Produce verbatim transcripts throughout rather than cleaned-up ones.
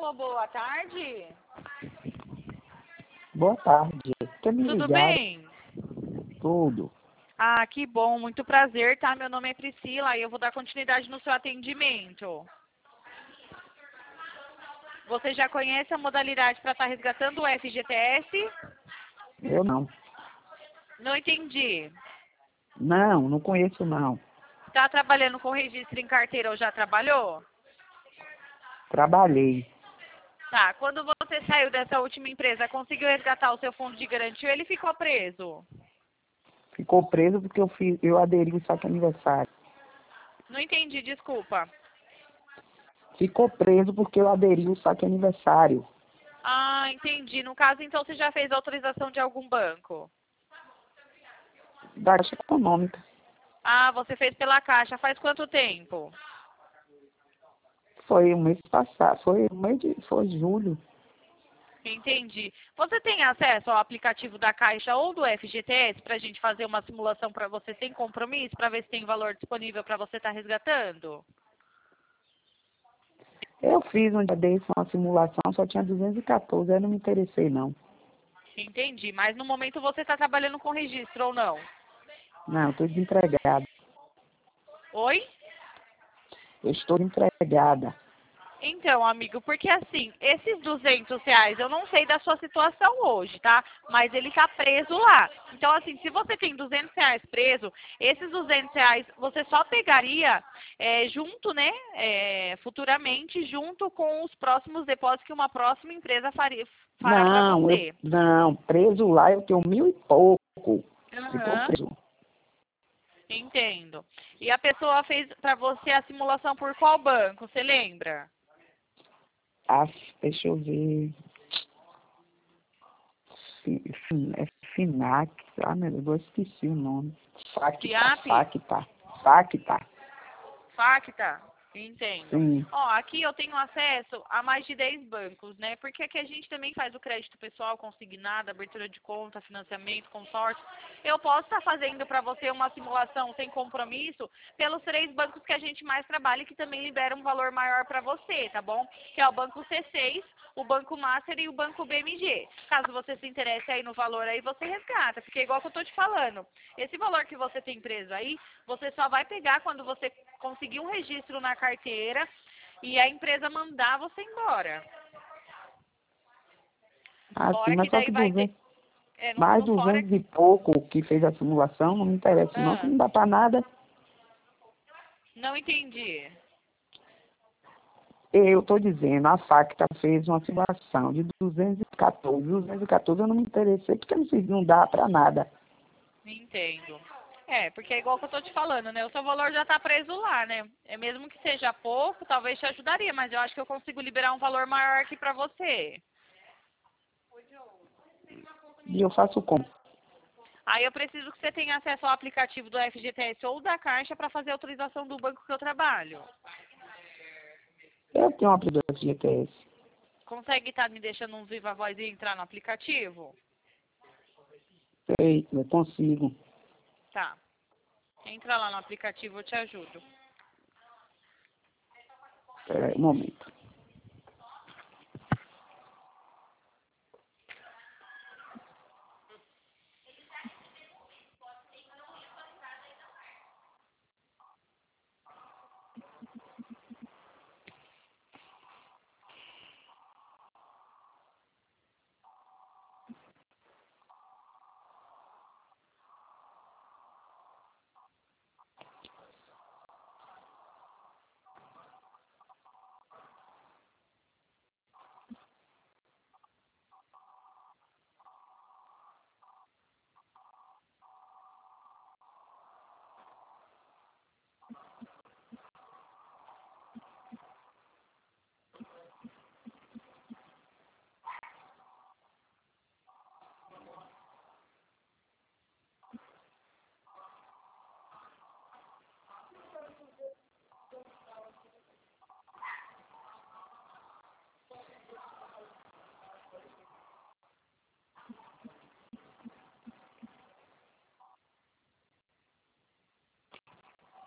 Alô, boa tarde. Boa tarde. Quer me Tudo ligar? bem? Tudo. Ah, que bom, muito prazer, tá? Meu nome é Priscila e eu vou dar continuidade no seu atendimento. Você já conhece a modalidade para estar resgatando o F G T S? Eu não. Não entendi. Não, não conheço não. Tá trabalhando com registro em carteira ou já trabalhou? Trabalhei. Tá, quando você saiu dessa última empresa, conseguiu resgatar o seu fundo de garantia ou ele ficou preso? Ficou preso porque eu fiz, eu aderi o saque aniversário. Não entendi, desculpa. Ficou preso porque eu aderi o saque aniversário. Ah, entendi. No caso, então, você já fez autorização de algum banco? Da Caixa Econômica. Ah, você fez pela Caixa. Faz quanto tempo? Foi o mês passado, foi o mês de, foi julho. Entendi. Você tem acesso ao aplicativo da Caixa ou do F G T S para a gente fazer uma simulação para você sem compromisso, para ver se tem valor disponível para você estar resgatando? Eu fiz um dia desse, uma simulação, só tinha duzentos e quatorze, eu não me interessei não. Entendi. Mas no momento você está trabalhando com registro ou não? Não, estou desempregada. Oi? Eu estou empregada. Então, amigo, porque assim, esses duzentos reais, eu não sei da sua situação hoje, tá? Mas ele tá preso lá. Então, assim, se você tem duzentos reais preso, esses duzentos reais você só pegaria é, junto, né, é, futuramente, junto com os próximos depósitos que uma próxima empresa faria, fará para Não, eu, você. não, preso lá eu tenho mil e pouco. Ficou Aham, preso. entendo. E a pessoa fez para você a simulação por qual banco, você lembra? Ah, deixa eu ver. Fi- fi- É Finac. Ah, meu Deus, eu esqueci o nome. Facta, FIAP? Facta, Facta. Facta? Entendo. Sim. Ó, aqui eu tenho acesso a mais de dez bancos, né? Porque aqui a gente também faz o crédito pessoal, consignado, abertura de conta, financiamento, consórcio. Eu posso estar fazendo para você uma simulação sem compromisso pelos três bancos que a gente mais trabalha e que também liberam um valor maior para você, tá bom? Que é o Banco C seis, o Banco Master e o Banco B M G. Caso você se interesse aí no valor aí, você resgata. Porque igual que eu tô te falando, esse valor que você tem preso aí, você só vai pegar quando você conseguir um registro na carteira e a empresa mandar você embora. Ah, sim, Fora que mas só daí que vai ter... duzentos, É, no, mais no fora... duzentos e pouco que fez a simulação, não me interessa não, que Ah, não dá pra nada. não entendi. Eu tô dizendo, a Facta fez uma simulação de duzentos e quatorze. duzentos e quatorze eu não me interessei porque não, fiz- não dá pra nada. Entendo. É, porque é igual que eu tô te falando, né? O seu valor já tá preso lá, né? É mesmo que seja pouco, talvez te ajudaria, mas eu acho que eu consigo liberar um valor maior aqui pra você. E eu faço como? Aí eu preciso que você tenha acesso ao aplicativo do F G T S ou da Caixa para fazer a autorização do banco que eu trabalho. Eu tenho uma F G T S. Consegue estar me deixando um viva voz e entrar no aplicativo? Sei, eu consigo. Tá. Entra lá no aplicativo, eu te ajudo. Espera aí um momento.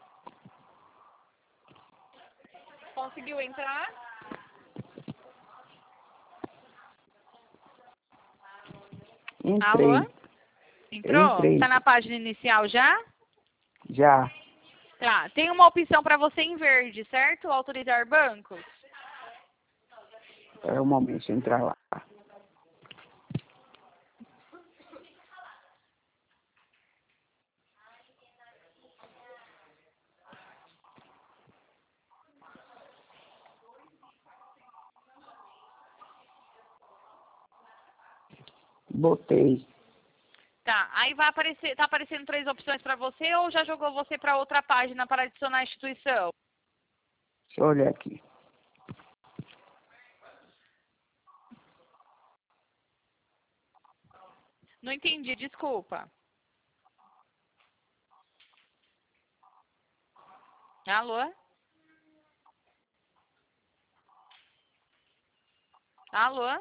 Conseguiu entrar? Entrei. Alô? Entrou? Entrei. Tá na página inicial já? Já. Tá. Tem uma opção para você em verde, certo? Autorizar bancos. É o momento de entrar lá. Botei. Tá. Aí vai aparecer, tá aparecendo três opções para você ou já jogou você para outra página para adicionar a instituição? Deixa eu olhar aqui. Não entendi, desculpa. Alô? Alô?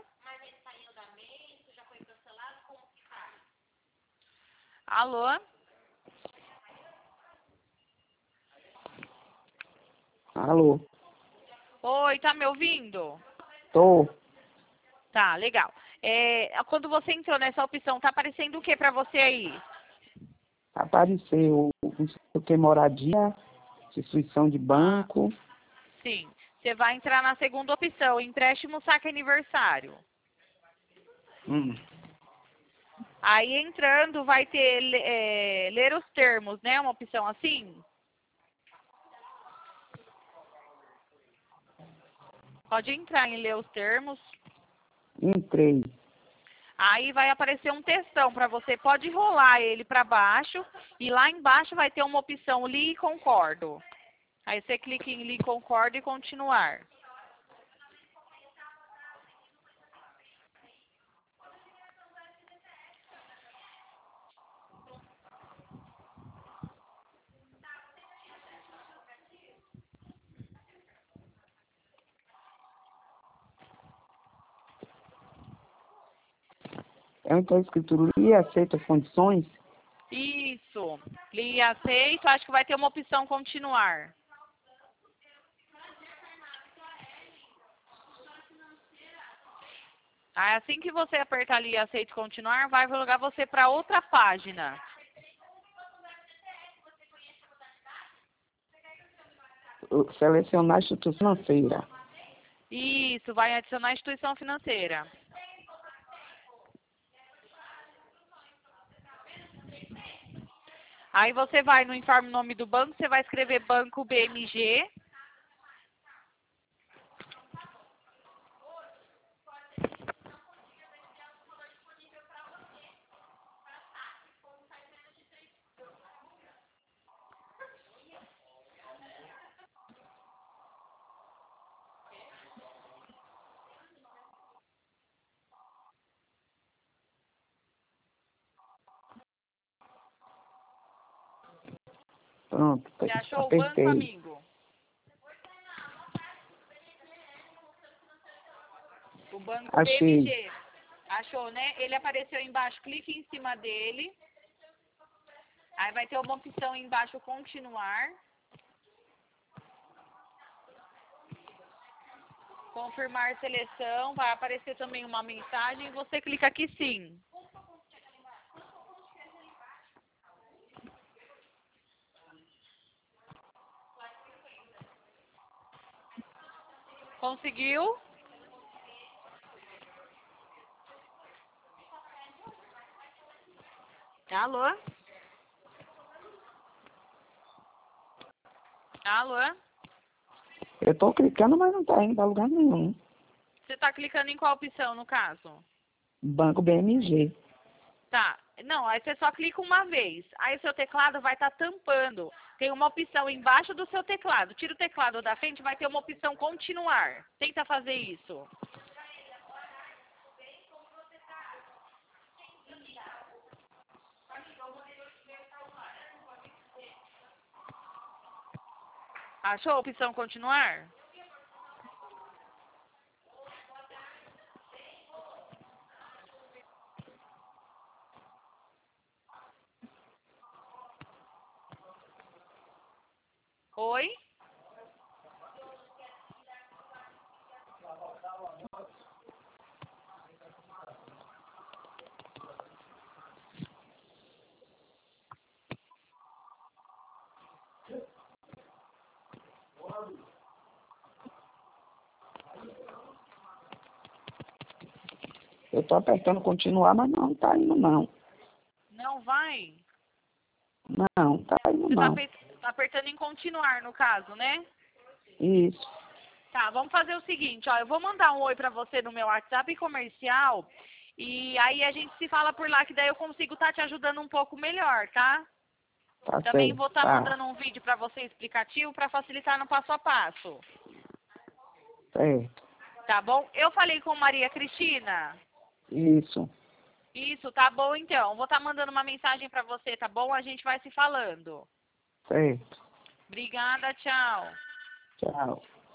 Alô? Alô? Oi, tá me ouvindo? Tô. Tá, legal. É, quando você entrou nessa opção, tá aparecendo o que para você aí? Apareceu o que moradia, instituição de Ah, banco. sim. Você vai entrar na segunda opção, empréstimo saque aniversário. Hum. Aí entrando vai ter é, ler os termos, né? Uma opção assim. Pode entrar em ler os termos. Entrei. Aí vai aparecer um textão para você. Pode rolar ele para baixo e lá embaixo vai ter uma opção li e concordo. Aí você clica em li concordo e continuar. É então escritura e aceita as condições. Isso. Li e aceito. Acho que vai ter uma opção continuar. Aí assim que você apertar ali aceito continuar, vai jogar você para outra página. Selecionar a instituição financeira. Isso, vai adicionar a instituição financeira. Aí você vai no informe o nome do banco, você vai escrever Banco B M G. Pronto, Você achou o banco, apertei. amigo? O Banco Achei. B M G. Achou, né? Ele apareceu embaixo, clique em cima dele. Aí vai ter uma opção embaixo, continuar. Confirmar seleção, vai aparecer também uma mensagem, você clica aqui sim. Conseguiu? Alô? Alô? Eu tô clicando, mas não tá indo pra lugar nenhum. Você está clicando em qual opção, no caso? Banco B M G. Tá. Não, aí você só clica uma vez. Aí o seu teclado vai estar tampando. Tem uma opção embaixo do seu teclado. Tira o teclado da frente, vai ter uma opção continuar. Tenta fazer isso. Achou a opção continuar? Oi? Eu tô apertando continuar, mas não tá indo não. Não vai? Não, tá indo Você tá não. ape- tá apertando em continuar, no caso, né? Isso. Tá, vamos fazer o seguinte, ó. Eu vou mandar um oi pra você no meu WhatsApp comercial. E aí a gente se fala por lá, que daí eu consigo estar te ajudando um pouco melhor, tá? Tá Também certo. vou estar Tá. mandando um vídeo pra você explicativo pra facilitar no passo a passo. Certo. Tá bom? Eu falei com Maria Cristina. Isso. Isso, tá bom então. Vou estar mandando uma mensagem pra você, tá bom? A gente vai se falando. Certo. Obrigada, tchau. Tchau.